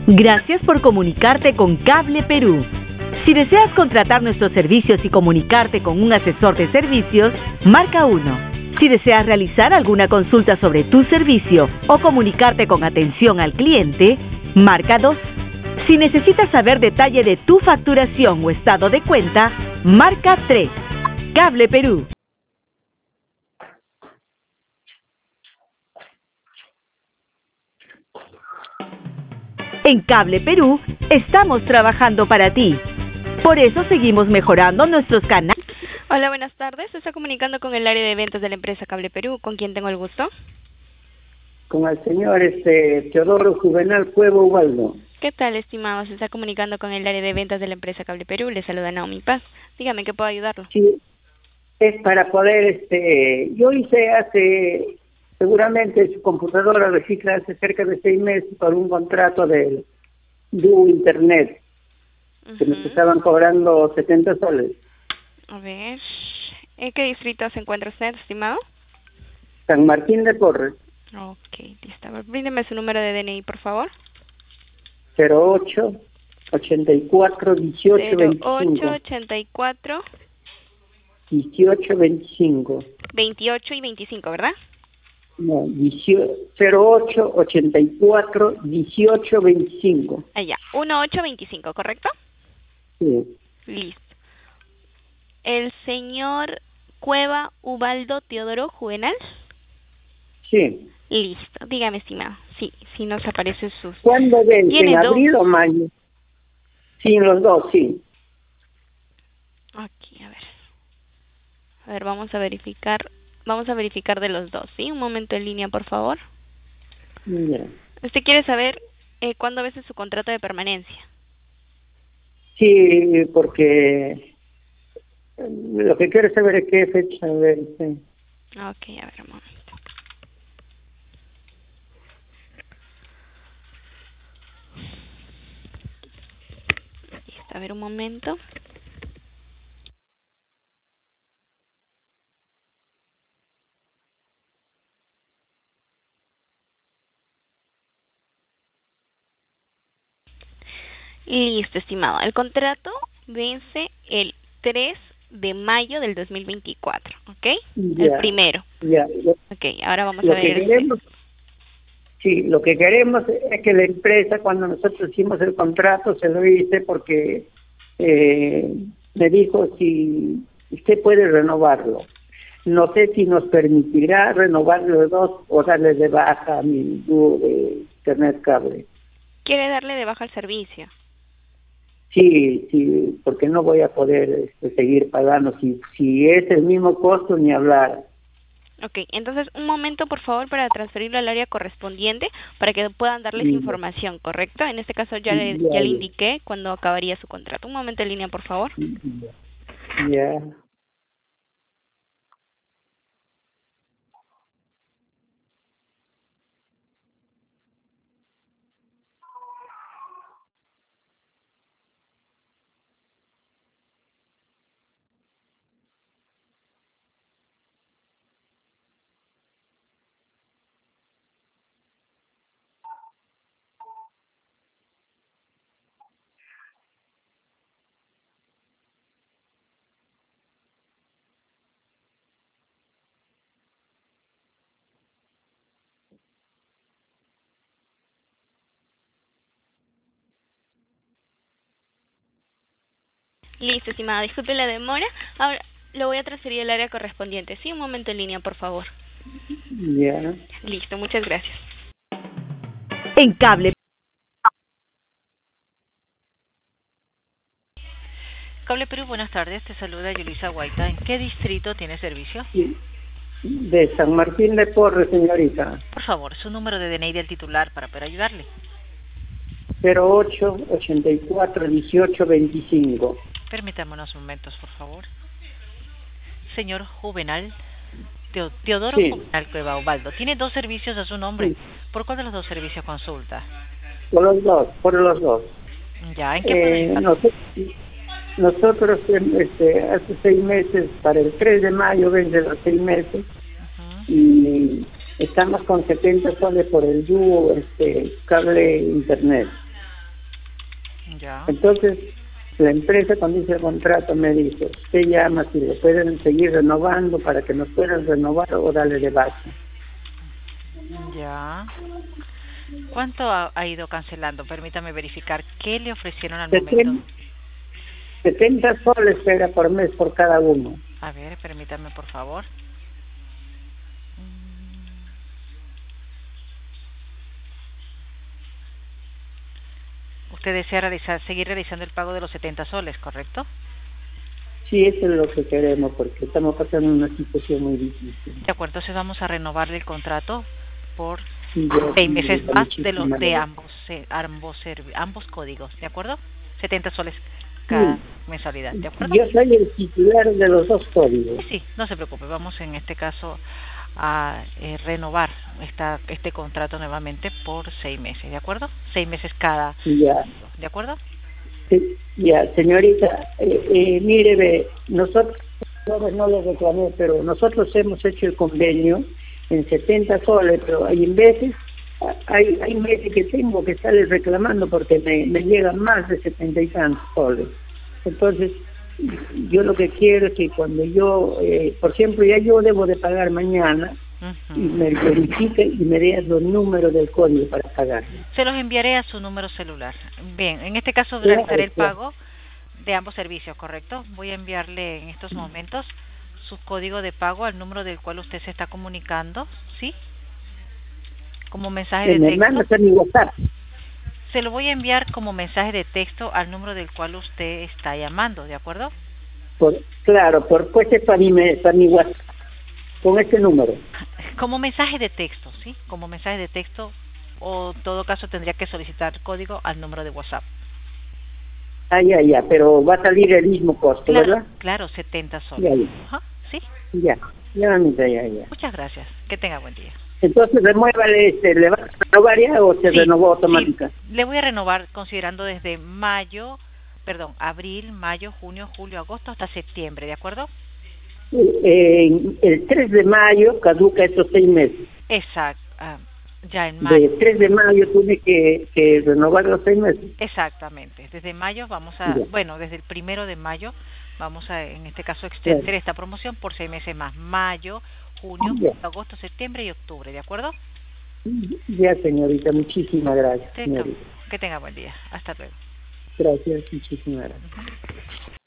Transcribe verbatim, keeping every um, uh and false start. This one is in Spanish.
Gracias por comunicarte con Cable Perú. Si deseas contratar nuestros servicios y comunicarte con un asesor de servicios, marca uno. Si deseas realizar alguna consulta sobre tu servicio o comunicarte con atención al cliente, marca dos. Si necesitas saber detalle de tu facturación o estado de cuenta, marca tres. Cable Perú. En Cable Perú estamos trabajando para ti. Por eso seguimos mejorando nuestros canales. Hola, buenas tardes. Se está comunicando con el área de ventas de la empresa Cable Perú. ¿Con quién tengo el gusto? Con el señor este, Teodoro Juvenal Cueva Ubaldo. ¿Qué tal, estimado? Se está comunicando con el área de ventas de la empresa Cable Perú. Le saluda Naomi Paz. Dígame, ¿qué puedo ayudarlo? Sí, es para poder, este, yo hice hace, seguramente su computadora recicla hace cerca de seis meses por un contrato de Du Internet, uh-huh. que nos estaban cobrando setenta soles. A ver, ¿en qué distrito se encuentra usted, estimado? San Martín de Porres. Ok, listo. A ver, bríndeme su número de D N I, por favor. cero ocho ochenta y cuatro dieciocho veinticinco. cero ocho ochenta y cuatro dieciocho veinticinco. veintiocho y veinticinco, ¿verdad? No, cero ocho ochenta y cuatro dieciocho veinticinco. Allá, dieciocho veinticinco, ¿correcto? Sí. Listo. ¿El señor Cueva Ubaldo Teodoro Juvenal? Sí. Listo, dígame, estimado. Sí, sí nos aparece sus... ¿Cuándo vence? ¿En abril o mayo? Sí, los dos, sí. Aquí, a ver. A ver, vamos a verificar. Vamos a verificar de los dos, ¿sí? Un momento en línea, por favor. Ya. ¿Usted quiere saber eh, cuándo vence su contrato de permanencia? Sí, porque lo que quiero saber es qué fecha vence. Ok, a ver, un momento. A ver, un momento. Listo, estimado. El contrato vence el tres de mayo del dos mil veinticuatro, ¿ok? Ya, el primero. Ya. Lo, ok, ahora vamos lo a ver. Que queremos, sí, lo que queremos es que la empresa, cuando nosotros hicimos el contrato, se lo hice porque eh, me dijo si usted puede renovarlo. No sé si nos permitirá renovarlo de dos o darle de baja a mi dúo de internet cable. ¿Quiere darle de baja el servicio? Sí, sí, porque no voy a poder este, seguir pagando. Si, si es el mismo costo, ni hablar. Ok, entonces un momento, por favor, para transferirlo al área correspondiente para que puedan darles sí. información, ¿correcto? En este caso ya le, ya, ya le indiqué cuándo acabaría su contrato. Un momento en línea, por favor. Ya. Yeah. Listo, estimada. Disculpe la demora. Ahora lo voy a transferir al área correspondiente. Sí, un momento en línea, por favor. Ya. Yeah. Listo, muchas gracias. En Cable. Cable Perú, buenas tardes. Te saluda Yulisa Guaita. ¿En qué distrito tiene servicio? Sí. De San Martín de Porres, señorita. Por favor, su número de D N I del titular para poder ayudarle. cero ocho ochenta y cuatro dieciocho veinticinco. Permítame unos momentos, por favor. Señor Juvenal, Teo, Teodoro sí. Juvenal Cueva Ubaldo. Tiene dos servicios a su nombre. Sí. ¿Por cuál de los dos servicios consulta? Por los dos, por los dos. Ya, ¿en qué eh, nosotros, nosotros este, hace seis meses, para el tres de mayo vence los seis meses, uh-huh. y estamos con setenta soles por el dúo este, cable internet. Ya. Entonces, la empresa cuando hizo el contrato me dijo, usted llama si le pueden seguir renovando para que nos puedan renovar o darle de baja. Ya. ¿Cuánto ha, ha ido cancelando? Permítame verificar. ¿Qué le ofrecieron al setenta, momento? setenta soles era por mes por cada uno. A ver, permítame, por favor. Usted desea realizar, seguir realizando el pago de los setenta soles, ¿correcto? Sí, eso es lo que queremos, porque estamos pasando una situación muy difícil. De acuerdo, entonces vamos a renovarle el contrato por Sí, seis meses sí, más de los de gracias. ambos eh, ambos servi- ambos códigos, ¿de acuerdo? setenta soles cada Sí. mensualidad, ¿de acuerdo? Yo soy el titular de los dos códigos. Sí, no se preocupe, vamos en este caso a eh, renovar esta, este contrato nuevamente por seis meses, ¿de acuerdo? Seis meses cada, Ya, ¿de acuerdo? sí, ya, señorita, eh, eh, mire, ve, nosotros, no, no le reclamé, pero nosotros hemos hecho el convenio en setenta soles, pero hay veces, hay, hay meses que tengo que estarles reclamando porque me, me llegan más de setenta y tantos soles. Entonces, yo lo que quiero es que cuando yo, eh, por ejemplo, ya yo debo de pagar mañana, Uh-huh. y me verifique y me dé los números del código para pagar. Se los enviaré a su número celular. Bien, en este caso Claro, realizaré el claro. pago de ambos servicios, ¿correcto? Voy a enviarle en estos momentos su código de pago al número del cual usted se está comunicando, ¿sí? Como mensaje Que de me texto. mandas a mi WhatsApp. Se lo voy a enviar como mensaje de texto al número del cual usted está llamando, ¿de acuerdo? Por, claro, por pues es para mi, me- para mi WhatsApp, con ese número. Como mensaje de texto, ¿sí? Como mensaje de texto, o en todo caso tendría que solicitar código al número de WhatsApp. Ah, ya, ya, pero va a salir el mismo costo, Claro, ¿verdad? claro, setenta soles. Ya, ya, Ajá, ¿sí? ya, ya, mamita, ya, ya. Muchas gracias. Que tenga buen día. Entonces remuévale, este, ¿le va a renovar ya o se Sí, renovó automática? sí, le voy a renovar considerando desde mayo, perdón, abril, mayo, junio, julio, agosto hasta septiembre, ¿de acuerdo? Eh, el tres de mayo caduca estos seis meses. Exacto, ah, ya en De mayo. tres de mayo tiene que, que renovar los seis meses. Exactamente, desde mayo vamos a, Ya. bueno, desde el primero de mayo vamos a, en este caso, extender Claro. esta promoción por seis meses más, mayo, junio, Ya. agosto, septiembre y octubre, ¿de acuerdo? Ya, señorita, muchísimas gracias, Tenga- señorita. que tenga buen día, hasta luego. Gracias, muchísimas gracias.